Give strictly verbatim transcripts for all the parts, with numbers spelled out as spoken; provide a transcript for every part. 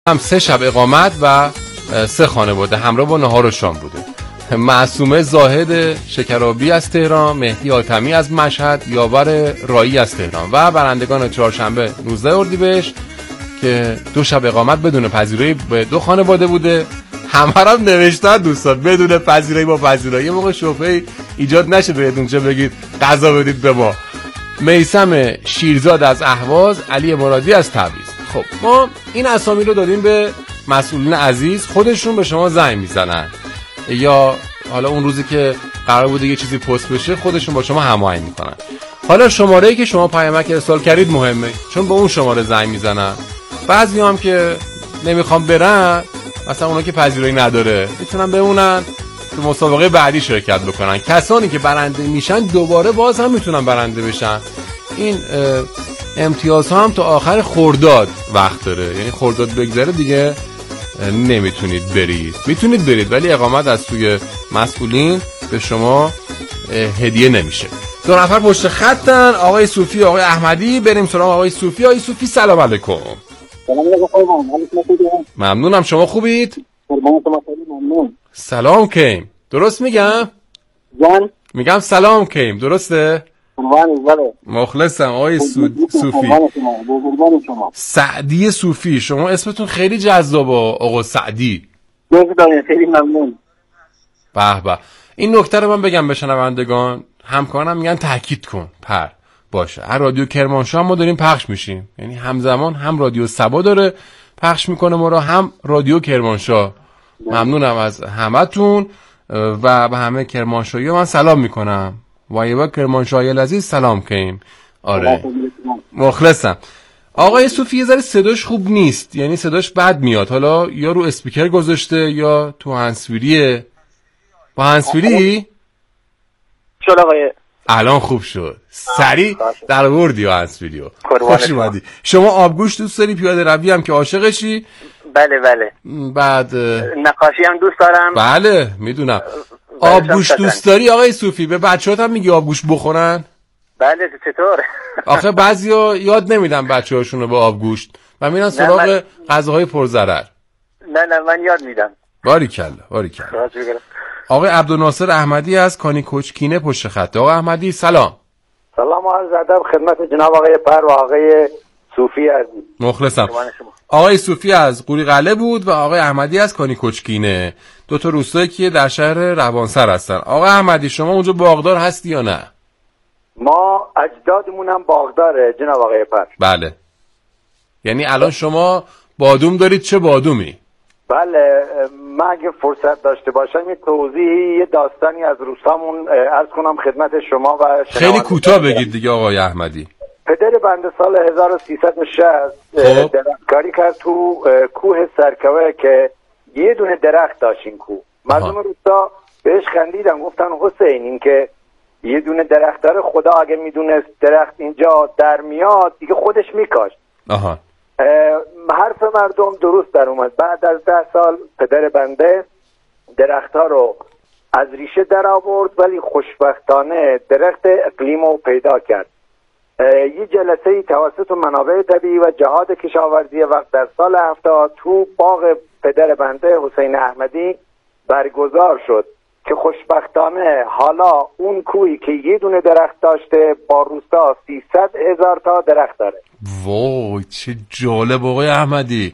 هم سه شب اقامت و سه خانواده همراه با نهار و شام بوده. معصومه زاهد شکرابی از تهران، مهدی حاتمی از مشهد، یاور رایی از تهران و برندگان چهارشنبه نوزده اردیبهشت که دو شب اقامت بدون پذیرایی به دو خانواده بوده. همه رو نوشتن دوستان بدون پذیرایی با پذیرایی. یه موقع شوفه ایجاد نشه برید اونجا بگید غذا بدید به ما. میثم شیرزاد از اهواز، علی مرادی از تبریز. خب ما این اسامی رو دادیم به مسئولین عزیز، خودشون به شما زنگ میزنن یا حالا اون روزی که قرار بوده یه چیزی پست بشه خودشون با شما هماهنگ میکنن. حالا شماره‌ای که شما پیامک ارسال کردید مهمه چون با اون شماره زنگ میزنن. بعضی هم که نمیخوام برن، مثلا اونا که پذیرایی نداره میتونن بمونن تو مسابقه بعدی شرکت بکنن. کسانی که برنده میشن دوباره باز هم میتونن برنده بشن. این امتیازها هم تا آخر خرداد وقت داره، یعنی خرداد بگذره دیگه نمیتونید برید. میتونید برید ولی اقامت از توی مسئولین به شما هدیه نمیشه. دو نفر پشت خطن، آقای صوفی آقای احمدی. بریم سراغ آقای صوفی. آقای صوفی سلام علیکم. ممنونم، شما خوبید؟ سلام کیم، درست میگم؟ جان میگم سلام کیم، درسته؟ مخلصم آقای صوفی. سعدی صوفی، شما اسمتون خیلی جذابه آقا سعدی. خیلی ممنون. به به. این نکته رو من بگم به شنوندگان، همکارانم میگن تاکید کن پر باشه. هر رادیو کرمانشاه ما داریم پخش میشیم، یعنی همزمان هم رادیو سبا داره پخش میکنه ما رو، هم رادیو کرمانشاه. ممنونم از همتون و به همه کرمانشاهی من سلام میکنم. وایبا کرمانشاهی العزیز سلام کیم. آره مخلصم. آقای صوفی یه ذره صداش خوب نیست، یعنی صداش بد میاد، حالا یا رو اسپیکر گذاشته یا تو هندزفریه. با هندزفری شد آقای الان خوب شد، سریع در آوردی هندزفریو. خوش اومدی. شما آبگوشت دوست داری، پیاده روی هم که عاشقشی؟ بله بله. بعد نقاشی هم دوست دارم. بله میدونم. آبگوشت دوست داری آقای صوفی؟ به بچه‌هات هم میگی آبگوشت بخورن؟ بله. چطور؟ آخه بعضیا یاد نمیدن بچه‌هاشون رو به آبگوشت و میرن سراغ من... غذاهای پرضرر. نه نه من یاد میدم. باریکلا باریکلا. آقای عبدالناصر احمدی از کانی کوچکینه پشت خط. آقای احمدی سلام. سلام و عرض ادب خدمت جناب آقای پر و آقای صوفی عزیز. مخلصم. آقای صوفی از قوری قلعه بود و آقای احمدی از کانی کوچکینه، دو تا روستایی که در شهر روانسر هستن. آقای احمدی شما اونجا باغدار هستی یا نه؟ ما اجدادمون هم باغداره جناب آقای پر. بله. یعنی الان شما بادوم دارید، چه بادومی؟ بله. من اگه فرصت داشته باشم یه توضیحی، یه داستانی از روستامون عرض کنم خدمت شما و خیلی کوتاه بگید دیگه آقای احمدی. پدر بنده سال هزار و سیصد و شصت درختکاری کرد تو کوه سرکوه که یه دونه درخت داشت. این کوه مردم روستا بهش خندیدن، گفتن حسین این که یه دونه درخت داره، خدا اگه میدونست درخت اینجا در میاد دیگه خودش میکاشت. آها. حرف مردم درست در اومد. بعد از ده سال پدر بنده درخت ها رو از ریشه در آورد، ولی خوشبختانه درخت اقلیمو پیدا کرد. یه جلسه توسط منابع طبیعی و جهاد کشاورزی وقت در سال هفتاد تو باغ پدر بنده حسین احمدی برگزار شد که خوشبختانه حالا اون کوهی که یه دونه درخت داشته با روستا سیصد هزار تا درخت داره. وای چه جالب آقای احمدی،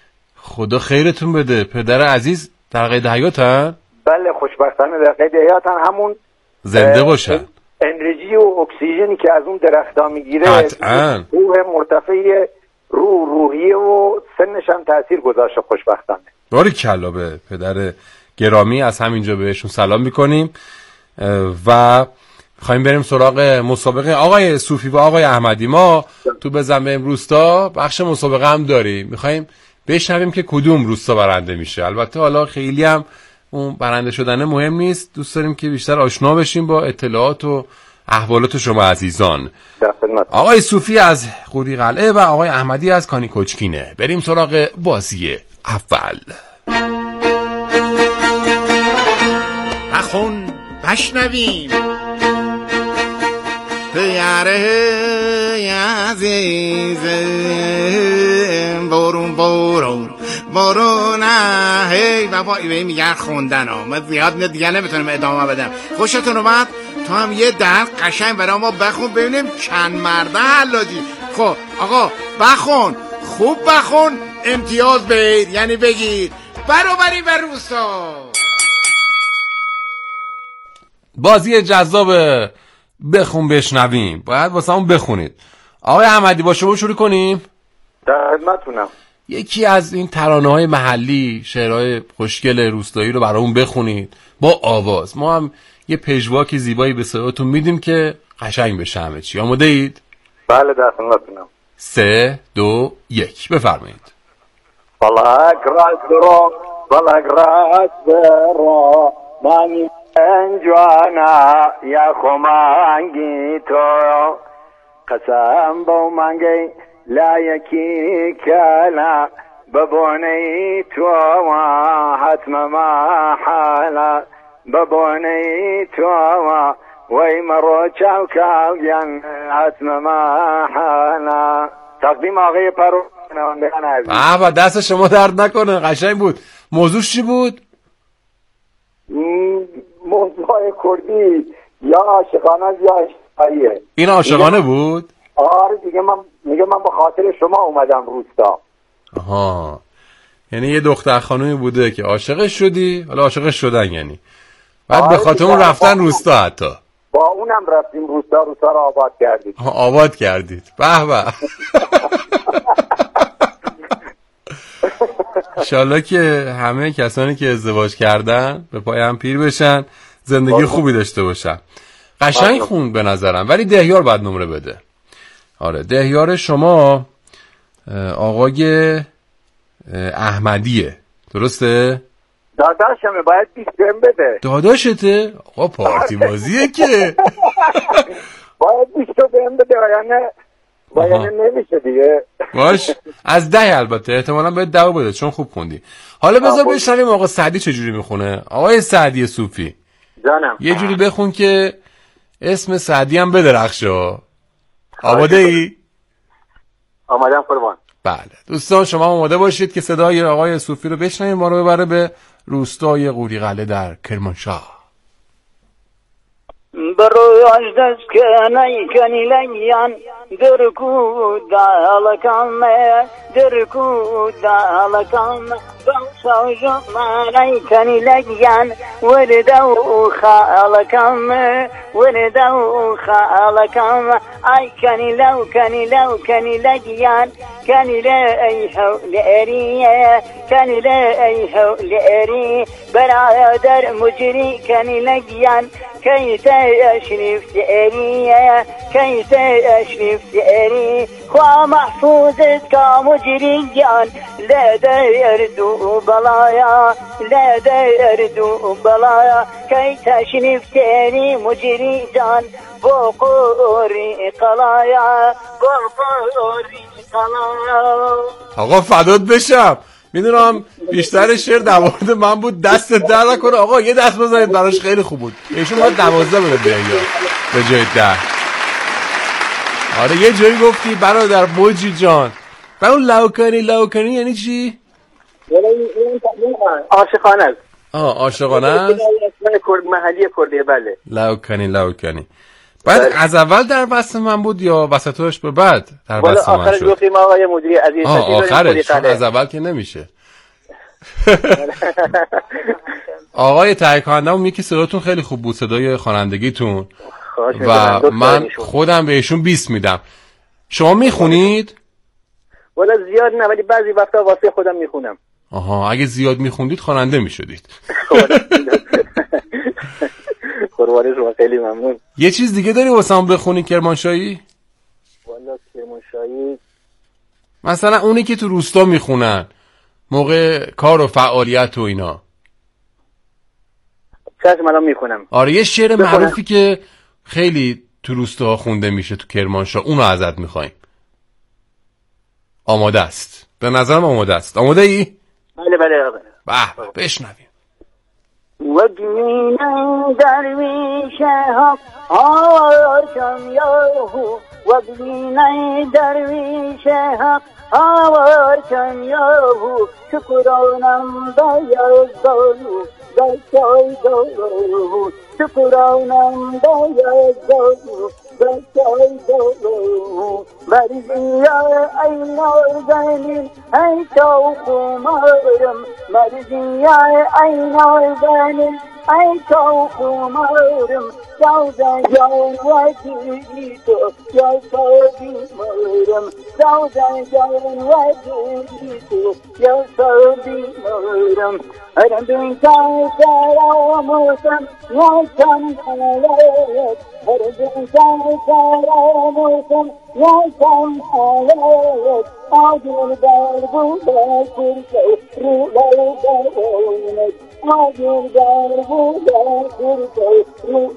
خدا خیرتون بده. پدر عزیز در قید حیاتن؟ بله خوشبختانه در قید حیاتن. همون زنده باشن. انرژی و اکسیژنی که از اون درخت‌ها میگیره قطعاً روح مرتفع روح روحیه و سنش هم تاثیر گذاشته خوشبختانه. باریکلا به پدر گرامی از همینجا بهشون سلام میکنیم و میخوایم بریم سراغ مسابقه. آقای صوفی و آقای احمدی ما تو بزن به روستا بخش مسابقه هم داریم، میخوایم بشنویم که کدوم روستا برنده میشه. البته حالا خیلی هم اون برنده شدن مهم نیست، دوست داریم که بیشتر آشنا بشیم با اطلاعات و احوالات شما عزیزان. آقای صوفی از قوری قلعه و آقای احمدی از کانی کوچکینه. بریم سراغ بازی اول. بخون بشنویم یاره عزیز برون برون برو نه هی بابا ای میگن خوندن ها ما زیاد دیگه نمیتونیم ادامه بدم. خوشتون اومد؟ تو هم یه درد قشنگ برای ما بخون ببینیم چند مرده حلاجی. خب آقا بخون خوب بخون امتیاز بگیر یعنی بگیر برابری و روستا. بازی جذاب بخون بشنویم باید واسه همون بخونید. آقای احمدی با شما شروع کنیم. در خدمتتونم. یکی از این ترانه‌های محلی شعرهای خوشگل روستایی رو برامون بخونید با آواز. ما هم یه پژواک زیبایی به صداتون میدیم که قشنگ بشه همه چی. آماده اید؟ بله در خدمتتونم. سه دو یک بفرمایید. بلک راست بلک راست را مانی انجوانا یا خمانگی تو قسم با منگی لا یکی کلا ببونی تو حتم ما حالا ببونی تو وی مرو چاو کاویان حتم ما حالا. تقدیم آقای پرو نمایندگان عزیز. آها دست شما درد نکنه قشنگ بود. موضوعش چی بود؟ موضوع کردی یا عاشقانه یا عشقاییه. این عاشقانه بود؟ آره دیگه من میگه من به خاطر شما اومدم روستا. آها یعنی یه دختر خانومی بوده که عاشقش شدی حالا عاشقش شدن یعنی بعد به خاطر اون رفتن روستا حتی با اونم رفتیم روستا روستا رو آباد کردید. آباد کردید به به. انشالله که همه کسانی که ازدواج کردن به پای هم پیر بشن زندگی خوبی داشته باشن. قشنگ خوند به نظرم ولی دهیار باید نمره بده. آره دهیار شما آقای احمدیه درسته؟ داداشمه باید بیست بهم بده. داداشته؟ آقا پارتی بازیه که باید بیست بهم بده وگرنه وگرنه نمیشه دیگه. باش از ده البته احتمالاً باید ده بده چون خوب خوندی. حالا بذار بشنویم آقا سعدی چجوری میخونه. آقای سعدی صوفی جانم یه جوری بخون که اسم سعدی هم بدرخشه. آماده ای؟ آمادم قربان. بله دوستان شما آماده باشید که صدای آقای صوفی رو بشنویم ما رو ببره به روستای قوریقله در کرمانشاه. بروش دست کنی کنی لیان درکو دالکم درکو دالکم بوسو جمانی کنی لیان وردو خالکم وردو خالکم ای کنی لو کنی لو کنی لیان کنی لیهو لیریه کنی لیهو لیری برادر مجری کنی لیان كي تشرف تأريه كي تشرف تأريه خوا محفوظك كمجريان لا ديردو بلايا لا ديردو بلايا كي تشرف تأري مجريان بقوري قلايا بقوري قلايا. آقا فدات بشم میدونم بیشتر شعر در مورد من بود دست در نکنه. آقا یه دست بزنید براش خیلی خوب بود. ایشون باید دوازده بده بیا به جای ده. آره یه جایی گفتی برادر موجی جان برای اون لوکنی لوکنی یعنی چی؟ عاشقانه است. آه عاشقانه است؟ محلی کردیه بله. لوکنی لوکنی بعد از اول در وسط من بود یا وسطش به بعد در وسط من شد؟ آخرش گفتیم آقای مدیری عزیز. آه آخرش از اول که نمیشه. آقای تهیه کننده اون میگه که صداتون خیلی خوب بود صدای خوانندگیتون و من خودم بهشون بیست میدم. شما میخونید؟ والا زیاد نه ولی بعضی وقتا واسه خودم میخونم. آها اگه زیاد میخوندید خواننده میشدید. قربان شما خیلی ممنون. یه چیز دیگه داری واسه هم بخونی کرمانشاهی؟ والا کرمانشاهی مثلا اونی که تو روستا میخونن موقع کار و فعالیت و اینا. چشم الان میخونم. آره یه شعر معروفی که خیلی تو روستا خونده میشه تو کرمانشاه اونو ازت میخوایم. آماده است؟ به نظرم آماده است. آماده ای؟ بله بله آقا. به بشنویم. وجمينا درويشه آرشم یاهو وقلینه درویش حق آوار کن یاهو شکرانم باید دارو بچای دارو شکرانم باید دارو بچای دارو مرزیا ای نازنین ای شوق مارم مرزیا ای نازنین ای شوق مارم سوزن جان وجودی تو یا سوزی مارم سوزن جان وجودی تو یا سوزی مارم هرم دون کن سراموسم یا کن حالت هرم دون کن سراموسم یا کن حالت آجون در بوده کرده رو لو آجون در بوده کرده رو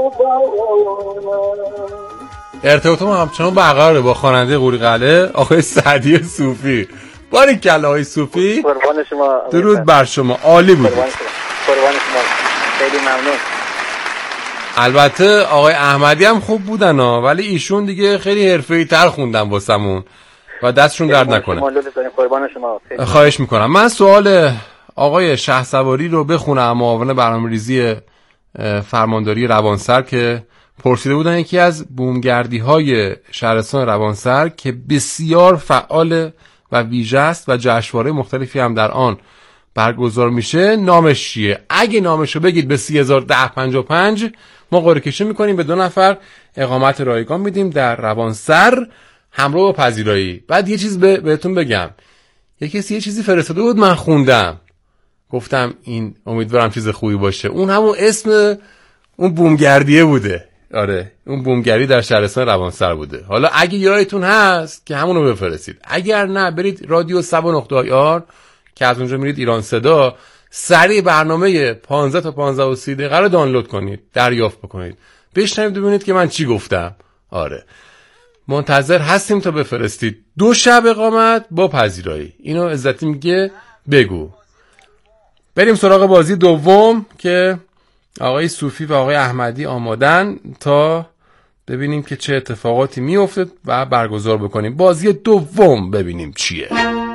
ارتباط ما همچنان برقراره با خواننده قوریقله آقای سعدی صوفی. باریکلا آقای صوفی، قربان شما، درود بر شما، عالی بود. قربان شما، خیلی ممنون. البته آقای احمدی هم خوب بودن ها، ولی ایشون دیگه خیلی حرفه‌ای تر خوندن واسمون و دستشون درد نکنه. قربان شما. خواهش میکنم. من سوال آقای شهسواری رو بخونم، معاون برنامه‌ریزی فرمانداری روانسر که پرسیده بودن یکی از بومگردی های شهرستان روانسر که بسیار فعال و ویژه است و جشنواره مختلفی هم در آن برگزار میشه، نامش چیه؟ اگه نامش رو بگید به سی هزار و ده پنجاه و پنج ما قرعه کشی میکنیم، به دو نفر اقامت رایگان میدیم در روانسر همراه با پذیرایی. بعد یه چیز به بهتون بگم، یه کسی یه چیزی فرستاده بود، من خوندم گفتم این امیدوارم چیز خوبی باشه، اون همون اسم اون بومگردیه بوده. آره اون بومگردی در شهرستان روانسر بوده. حالا اگه یادتون هست که همونو بفرستید، اگر نه برید رادیو سبا نقطه آی آر که از اونجا میرید ایران صدا، سریع برنامه پانزده تا پانزده و سی دقیقه رو دانلود کنید، دریافت بکنید، بشنوید ببینید که من چی گفتم. آره منتظر هستیم تا بفرستید. دو شب اقامت با پذیرایی، اینو عزتی میگه بگو. بریم سراغ بازی دوم که آقای صوفی و آقای احمدی آمادن تا ببینیم که چه اتفاقاتی میفته و برگزار بکنیم. بازی دوم ببینیم چیه.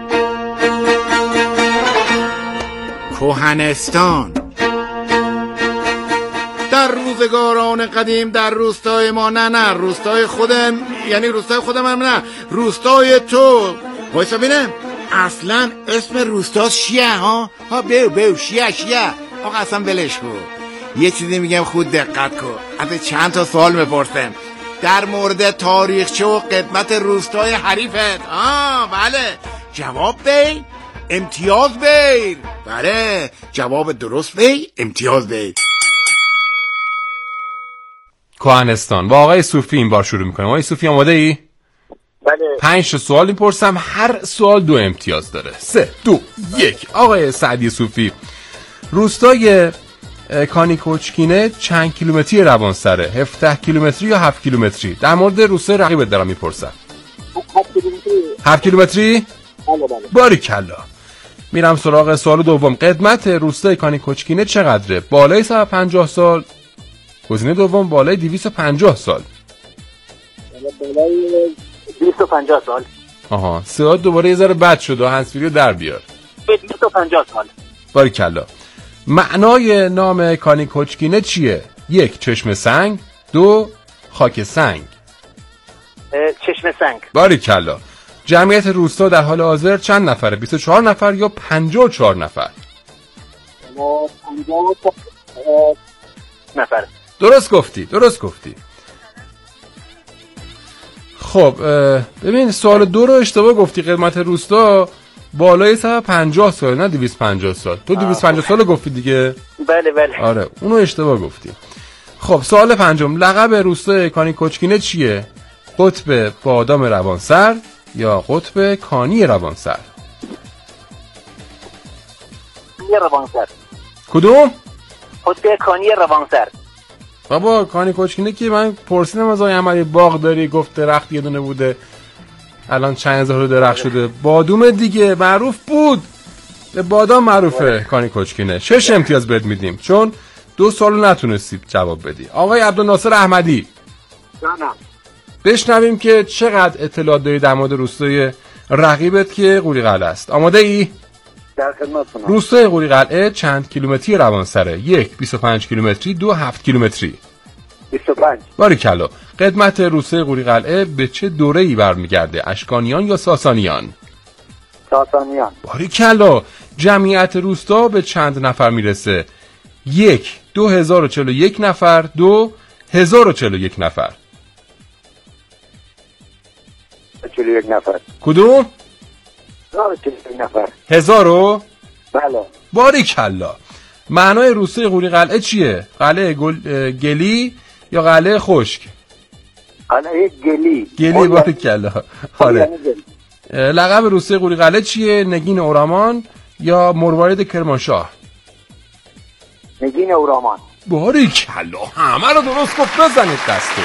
کهنستان. در روزگاران قدیم در روستای ما، نه نه روستای خودم، یعنی روستای خودم هم نه، روستای تو. وایسا بینم اصلا اسم روستا چیه ها؟ ها بیو بیو شیه شیه. آقا اصلا بلش کن. یه چیزی میگم خود دقت کن، از چند تا سوال میپرسم در مورد تاریخچه و قدمت روستای حریفت. آه بله، جواب بی امتیاز بیر. بله جواب درست بی امتیاز بیر. کهنستان با آقای صوفی این بار شروع میکنیم. آقای صوفی آماده ای؟ بله. پنج سوال میپرسم، هر سوال دو امتیاز داره. سه دو یک. آقای سعدی صوفی، روستای کانیکوچکینه چند کیلومتری روانسره؟ هفده کیلومتری یا هفت کیلومتری؟ در مورد روستای رقیبت دارم میپرسم. هفت کیلومتری. هفت کیلومتری؟ بله بله. باریکلا. میرم سراغ سوال دوم. قدمت روستای کانیکوچکینه چقدره؟ بالای صد و پنجاه سال؟ گزینه دوم بالای دویست و پنجاه سال. بالای دویست و پنجاه سال. آها، صدات دوباره یه ذره بد شد و هنسفیریو در بیار. دویست و پنجاه سال. باریکلا. معنای نام کانیکوچکینه چیه؟ یک، چشم سنگ. دو، خاک سنگ. چشم سنگ. باریکلا. جمعیت روستا در حال حاضر چند نفره؟ بیست و چهار نفر یا پنجاه و چهار نفر؟ پنجاه و چهار نفر. درست گفتی، درست گفتی. خب ببین سوال دو رو اشتباه گفتی. قدمت روستا بالای صد و پنجاه سال نه دویست و پنجاه سال. تو دویست و پنجاه سال گفتی دیگه. بله بله. آره اونو اشتباه گفتی. خب سوال پنجم، لقب روستای کانیکوچکینه چیه؟ قطب بادام روانسر یا قطب کانی روانسر؟ روانسر. کدوم؟ قطب کانی روانسر. بابا کانیکوچکینه که من پرسیدم از آقای احمدی باغ داری، گفت درخت یه دونه بوده، الان چند هزار درخت شده. بادوم دیگه معروف بود، به بادام معروفه کانیکوچکینه. شش امتیاز بهت میدیم چون دو سال نتونستی جواب بدی. آقای عبدالناصر احمدی، نه نه بشنویم که چقدر اطلاعات داری در مورد روستای رقیبت که قوری قلعه است. آماده ای؟ در خدمتتونم. روستای قوری قلعه چند کیلومتری روانسره؟ یک بیست و پنج کیلومتری، دو هفت کیلومتری. بیست و پنج. باریکلا. قدمت روستای قوری قلعه به چه دوره‌ای برمیگرده؟ اشکانیان یا ساسانیان؟ ساسانیان. باریکلا. جمعیت روستا به چند نفر میرسه؟ یک دو هزار و چهل و یک نفر، دو هزار و چهل و یک نفر. چهل و یک نفر. کدوم؟ هزار و چهل و یک نفر. هزارو؟ بله. باریکلا. معنای روستای قوری قلعه چیه؟ قلعه گل... گلی یا قلعه خشک؟ قلعه گلی. گلی. باریکلا. آره. لقب روستای قوری قلعه چیه؟ نگین اورامان یا مروارید کرمانشاه؟ نگین اورامان. باریکلا. همه رو درست گفت. بزنید دستو.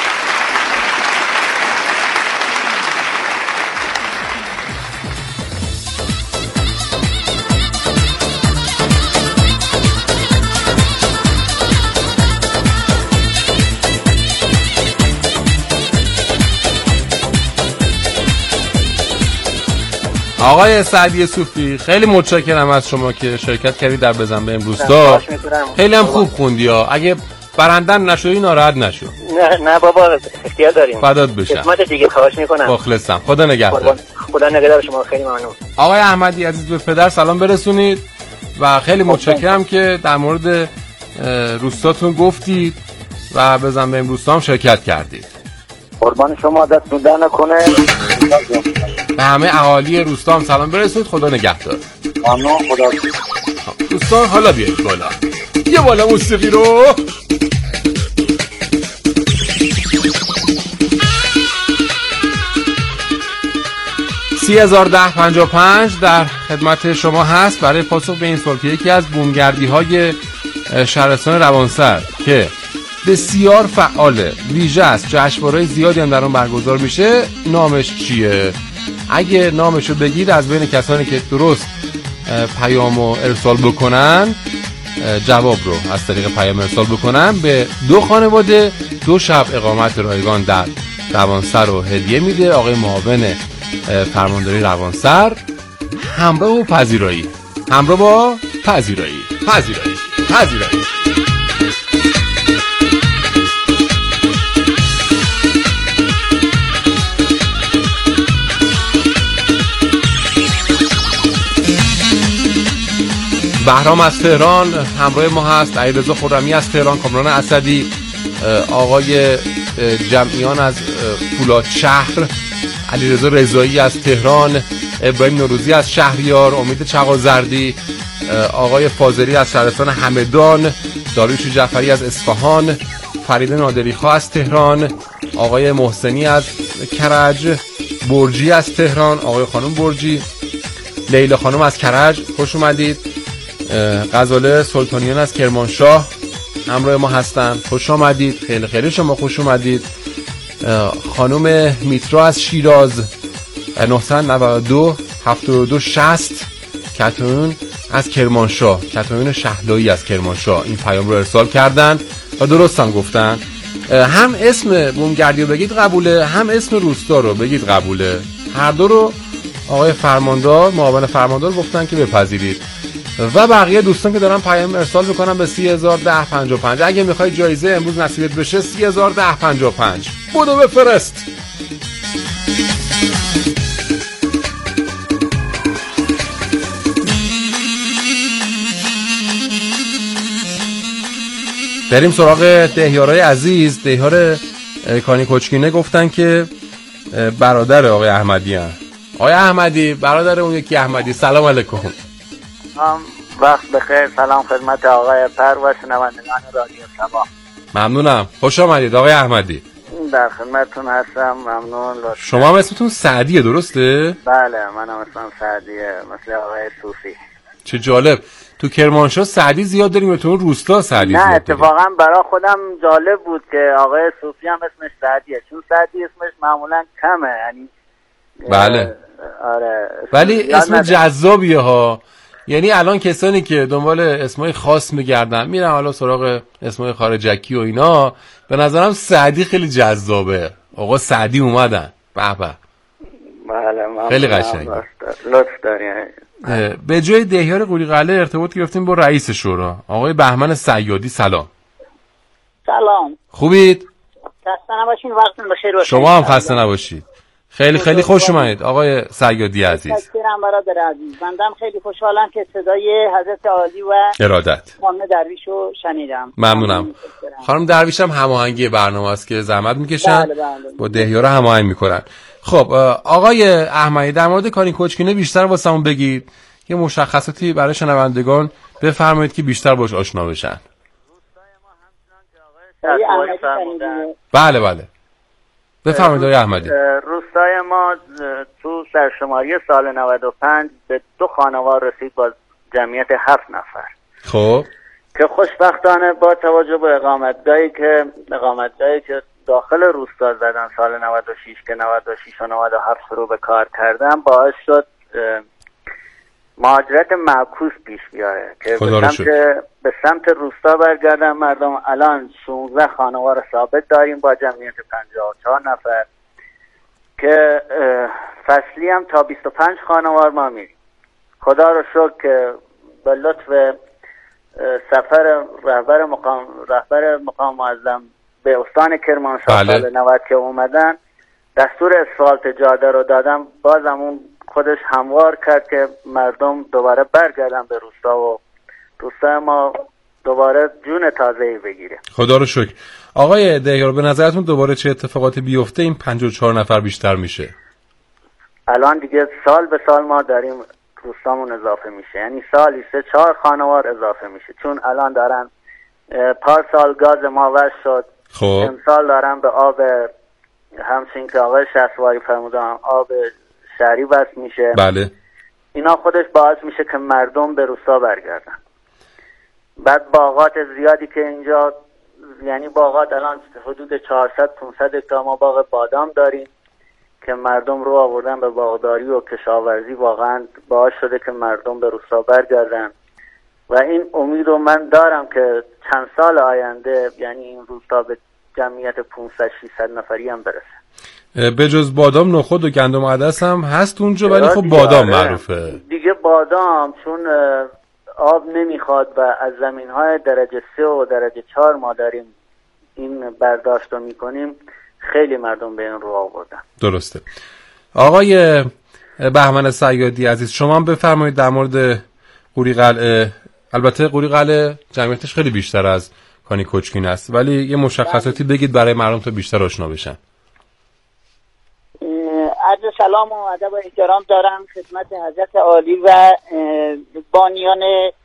آقای سعدی صوفی خیلی متشکرم از شما که شرکت کردید در بزن به امروزتا. خیلی هم خوب خوندی ها. اگه برندن نشوی ناراحت نشو. نه نه بابا اختیار داریم. فدات بشم. خدمت دیگه خواهش میکنم. مخلصم. خدا نگهدار. خدا نگهدار شما. خیلی ممنون. آقای احمدی عزیز به پدر سلام برسونید و خیلی متشکرم که در مورد روستاتون گفتید و بزن به امروزتا هم شرکت کردید. قربان شما، دستتون در نکنه. به همه اهالی روستا هم سلام برسونید. خدا نگهدار. ممنون. خدا. دوستان حالا بیایید بالا. یه بالا موسیقی رو. سی هزار ده پنجاه و پنج در خدمت شما هست برای پاسخ به این سوال که یکی از بومگردی های شهرستان روانسر که بسیار فعاله، ویژه است، جشنواره‌های زیادی هم در اون برگزار میشه، نامش چیه؟ اگه نامشو بگید از بین کسانی که درست پیامو ارسال بکنن، جواب رو از طریق پیام ارسال بکنن، به دو خانواده دو شب اقامت رایگان در روانسر رو هدیه میده آقای معاون فرمانداری روانسر، همراه و پذیرایی. همراه با پذیرایی. پذیرایی. پذیرایی. بهرام از تهران همراه ما هست، علیرضا خرمی از تهران، کامران اسدی، آقای جمعیان از فولادشهر، علیرضا رضایی از تهران، ابراهیم نوروزی از شهریار، امید چغازردی، آقای فاضلی از شهرستان همدان، داریوش جعفری از اصفهان، فرید نادریخا از تهران، آقای محسنی از کرج، برجی از تهران، آقای خانم برجی، لیلا خانم از کرج، خوش اومدید. غزاله سلطانیان از کرمانشاه همراه ما هستن، خوش آمدید. خیلی خیلی شما خوش اومدید. خانم میترا از شیراز، نه نه دو هفت دو شصت، کتایون از کرمانشاه، کتایون شهلایی از کرمانشاه این پیام رو ارسال کردن و درست هم گفتن. هم اسم بومگردی رو بگید قبوله، هم اسم روستا رو بگید قبوله. هر دو رو آقای فرماندار، معاون فرماندار گفتن که بپذیرید. و بقیه دوستان که دارن پیام ارسال میکنن به سی هزار ده پنجاه و پنج. اگه میخوای جایزه امروز نصیبت بشه سی هزار ده پنجاه و پنج بودو بفرست. بریم سراغ دهیارای عزیز. دهیار کانی کوچکینه گفتن که برادر آقای احمدی هم. آقای احمدی برادر اون یکی احمدی، سلام علیکم. وقت بخیر. سلام خدمت آقای پر و شنوندگان رادیو سبا. ممنونم. خوش آمدید آقای احمدی. در خدمتتون هستم. ممنون. لطفا. شما هم اسمتون سعدیه درسته؟ بله منم اسمم سعدیه، مثل آقای صوفی. چه جالب. تو کرمانشاه سعدی زیاد داریم یا تو روستا سعدی نه زیاد داریم؟ نه اتفاقا برای خودم جالب بود که آقای صوفی هم اسمش سعدیه، چون سعدی اسمش معمولا کمه، یعنی بله. آره. ولی اسم جذابیه ها. یعنی الان کسانی که دنبال اسمای خاص میگردن میرن حالا سراغ اسمای خارجکی و اینا، به نظرم سعدی خیلی جذابه. آقا سعدی اومدن. به به. بله خیلی قشنگ. لطف داری. به جای دهیار قوریقله ارتباط گرفتیم با رئیس شورا آقای بهمن صیادی. سلام. سلام. خوبید؟ خسته نباشین، وقتتون بخیر باشه. شما هم خسته نباشید. خیلی خیلی خوش اومدید آقای صیادی عزیز. تشکرم برادر عزیز. بنده خیلی خوشحالم که صدای حضرت عالی و ارادت خانم درویش رو شنیدم. ممنونم. خانم درویش هم هماهنگی برنامه است که زحمت میکشن. بله بله. با دهیار هماهنگ میکنن. خب آقای احمدی در مورد کانی کوچکینه بیشتر واسمون بگید. یه مشخصاتی برای شنوندگان بفرمایید که بیشتر باش آشنا بشن. بله بله. بفرمایید آقای احمدی. روستای ما تو سرشماری سال نود و پنج به دو خانوار رسید با جمعیت هفت نفر. خب که خوشبختانه با توجه به اقامتگاهی که اقامتگاهی که داخل روستا زدن سال نود و شش که نود و شش و نود و هفت شروع به کار کردن، باعث شد مهاجرت معکوس پیش بیاره که به سمت, به سمت روستا برگردن مردم. الان شانزده خانوار ثابت داریم با جمعیت پنجاه و چهار نفر که فصلی هم تا بیست و پنج خانوار ما میریم. خدا رو شکر که به لطف سفر رهبر مقام رهبر مقام معظم به استان کرمانشاه بله. سال نود که اومدن دستور اسفالت جاده رو دادن، بازم اون خودش هموار کرد که مردم دوباره برگردن به روستا و روستا ما دوباره جون تازه‌ای بگیره. خدا رو شکر. آقای دهیار به نظرتون دوباره چه اتفاقاتی بیفته این پنجاه و چهار نفر بیشتر میشه؟ الان دیگه سال به سال ما داریم روستامون اضافه میشه، یعنی سالی سه چهار خانوار اضافه میشه، چون الان دارن پارسال گاز ما وش شد. خب امسال دارن به آب همچنین که آقای شهسواری فرمودن آب شهری وصل میشه. بله. اینا خودش باعث میشه که مردم به روستا برگردن. بعد باغات زیادی که اینجا، یعنی باغات الان حدود چهارصد پانصد هکتار ما باغ بادام داریم که مردم رو آوردن به باغداری و کشاورزی، واقعا باعث شده که مردم به روستا برگردن و این امید رو من دارم که چند سال آینده یعنی این روستا به جمعیت پانصد ششصد نفری هم برسه. به جز بادام نخود و گندم عدس هم هست اونجا، ولی خب بادام معروفه دیگه. بادام چون آب نمیخواد و از زمین‌های درجه سه و درجه چهار ما داریم این برداشت رو میکنیم، خیلی مردم به این رو آوردن. درسته. آقای بهمن صیادی عزیز شما هم بفرمایید در مورد قوریقلعه. البته قوریقلعه جمعیتش خیلی بیشتر از کانی کوچکین است، ولی یه مشخصاتی بگید برای مردم تا بیشتر آشنا بشن. عرض سلام و ادب و احترام دارم خدمت حضرت عالی و بانیان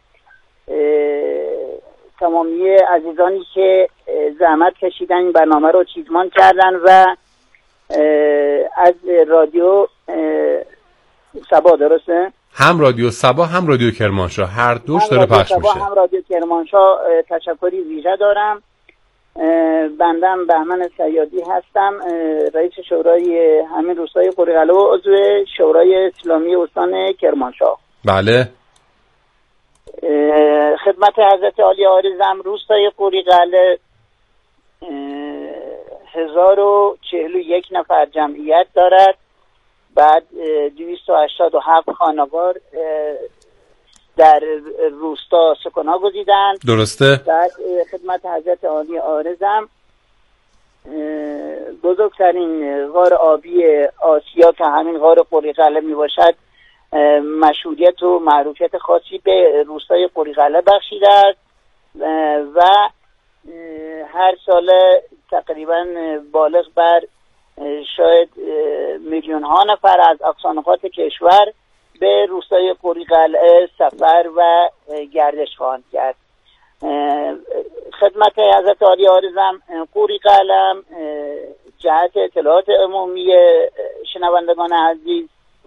تمامی عزیزانی که زحمت کشیدن این برنامه رو چیزمان کردن و از رادیو سبا، درسته؟ هم رادیو سبا هم رادیو کرمانشاه، هر دوش داره پخش میشه. هم رادیو کرمانشاه تشکری ویژه دارم. بندم بهمن صیادی هستم، رئیس شورای همین روستای قوریقلعه و عضو شورای اسلامی استان کرمانشاه. بله. خدمت حضرت عالی عارضم روستای قوریقلعه هزار و چهل و یک نفر جمعیت دارد. بعد دویست و هشتاد و هفت خانوار در روستا سکنا گزیدند. درسته. بعد خدمت حضرت عالی عارضم بزرگترین غار آبی آسیا که همین غار قوریقلعه می باشد مشهوریت و معروفیت خاصی به روستای قوریقلعه بخشیده است و هر سال تقریبا بالغ بر شاید میلیون ها نفر از اقصانقاط کشور به روستای قوریقلعه سفر و گردش خواهند کرد. خدمت حضرت عالی عارضم قوریقلعه جهت اطلاعات عمومی شنوندگان عزیز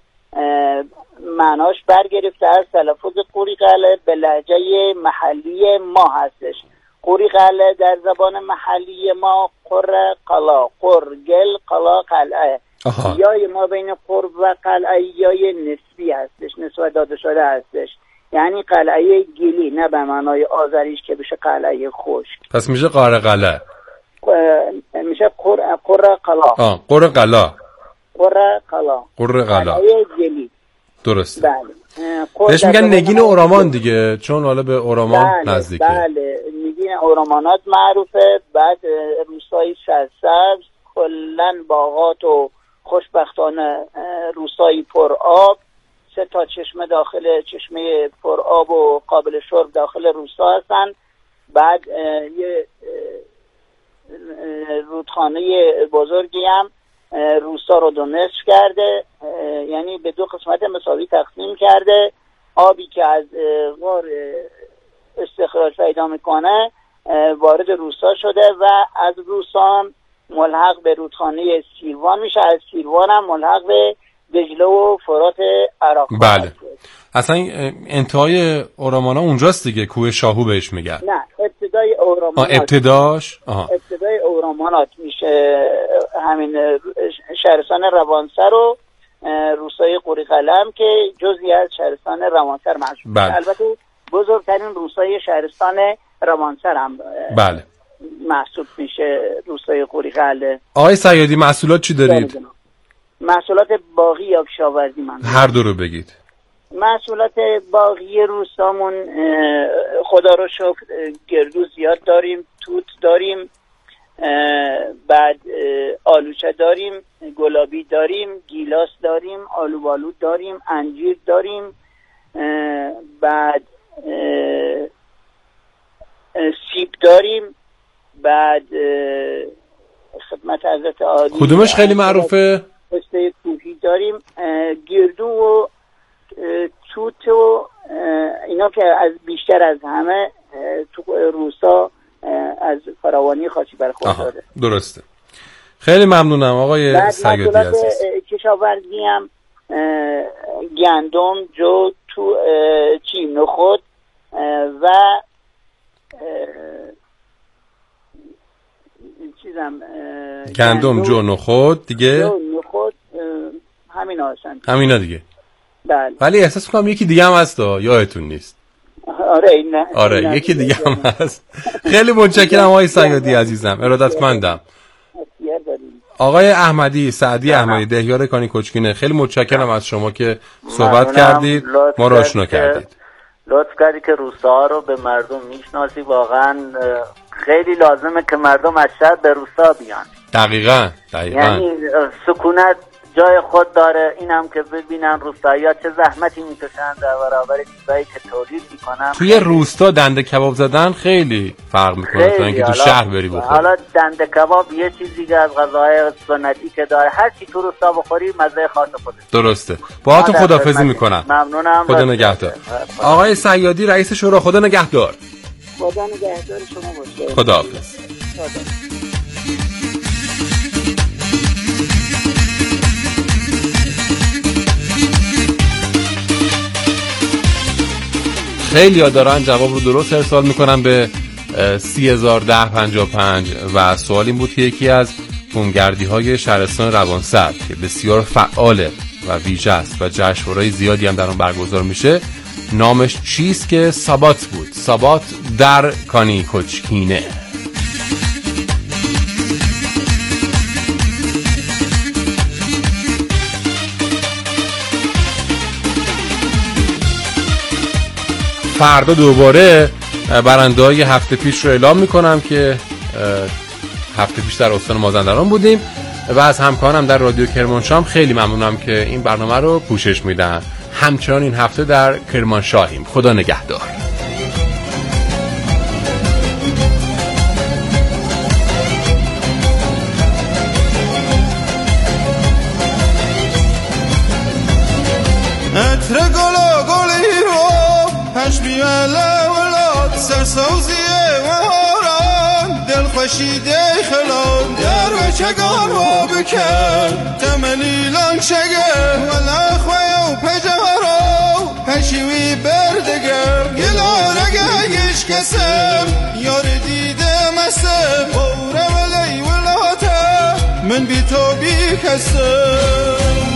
معناش برگرفته از تلفظ قوریقلعه به لهجه محلی ما هستش. قوریقلعه در زبان محلی ما قر قلا قر گل قلا قلعه، یای ما بین قرب و قلعه یای نسبی هستش، نسبت داده شده هستش، یعنی قلعه گلی، نه به معنای آذریش که بشه قلعه خشک. پس میشه قاره قلعه. میشه قر قره قلا. آه قره قلا. قره قلا. قره قلا. جلی. درست. بله. بهش میگن نگین اورامان دیگه، چون حالا به اورامان بله، نزدیکه. بله نگین اورامانات معروفه. بعد روستای سرسبز، کلا باغات و خوشبختانه روستایی پر آب، سه تا چشمه داخل چشمه پر آب و قابل شرب داخل روستا هستن. بعد یه رودخانه بزرگی هم روستا رو دو نصف کرده، یعنی به دو قسمت مساوی تقسیم کرده. آبی که از غار استخراج پیدا میکنه وارد روستا شده و از روستا ملحق به رودخانه سیروان میشه، از سیروان هم ملحق به دجله و فرات عراق. بله. اصلا انتهای اورامانا اونجاست دیگه، کوه شاهو بهش میگن. نه ابتدای اورامانات. ابتداش آها. ابتدای اورامانات میشه همین شهرستان روانسر و روستای قوری قلم که جزئی از شهرستان روانسر محسوب. بله. البته بزرگترین روستای شهرستان روانسر هم بله محسوب میشه روستای قوری قلم. آقای صیادی محصولات چی دارید؟ محصولات باغی یا کشاورزی من هر دو رو بگید. محصولات باغی روستامون خدا رو شکر گردو زیاد داریم، توت داریم، بعد آلوچه داریم، گلابی داریم، گیلاس داریم، آلوبالو داریم، انجیر داریم، بعد سیب داریم، بعد خدمت حضرت عالی کدومش خیلی معروفه؟ پسته کوهی داریم، گردو و توت و اینا که از بیشتر از همه تو روستا از فراوانی خاصی برخورداره. درسته. خیلی ممنونم آقای صیادی عزیز. کشاورزی هم گندم، جو، تو چی نخود و چیزم گندم، جو، نخود دیگه. جو، نخود همینا هستن. همینا دیگه. بله. ولی احساس می‌کنم یکی دیگه هم هست، یادتون نیست. آره این آره این یکی دیگه هم هست. خیلی متشکرم آقای صیادی عزیزم، ارادتمندم. آقای احمدی، سعدی احمدی، دهیار کانی کوچکینه، خیلی متشکرم از شما که صحبت کردید، ما رو آشنا کردید. لطف کردی که روستاها رو به مردم میشناسی. واقعا خیلی لازمه که مردم از شهر به روستا بیان. دقیقاً دقیقاً. یعنی سکونت جای خود داره. اینم که ببینن روستایی‌ها چه زحمتی میکشن در برابر چیزایی که تولید میکنن. توی روستا دنده کباب زدن خیلی فرق میکنه تا اینکه تو شهر بری بخوری. حالا دنده کباب یه چیزی که از غذاهای سنتی که داره، هر چی تو روستا بخوری مزه خاص خودش. درسته. باهاتون خداحافظی میکنم. ممنونم. خدا نگهدار. آقای صیادی رئیس شورا، خدا نگهدار. خدا نگهدار شما باشه. خداحافظ. خیلی ها دارن جواب رو درست ارسال میکنن به سی هزار ده پنجاه و پنج و سوال این بود که یکی از بومگردی های شهرستان روانسر که بسیار فعاله و ویژه است و جشنواره‌های زیادی هم در اون برگزار میشه، نامش چیست؟ که سابات بود. سابات در کانی کوچکینه. فردا دوباره برنده‌های هفته پیش رو اعلام میکنم که هفته پیش در استان مازندران بودیم و از همکارم در رادیو کرمانشاه خیلی ممنونم که این برنامه رو پوشش میدن. همچنان این هفته در کرمانشاهیم. خدا نگهدار. عطر گلا گلی رو پشمی ولا ولاد سرسوزیه و هاران دل خوشیده خلال در و چگان و بکن تملیلان شگر ولا خواه و پجارو پشیوی بردگر گلارگه گیش کسم یار دیده مسم بوره ولی ولاته من بی تو بی کسم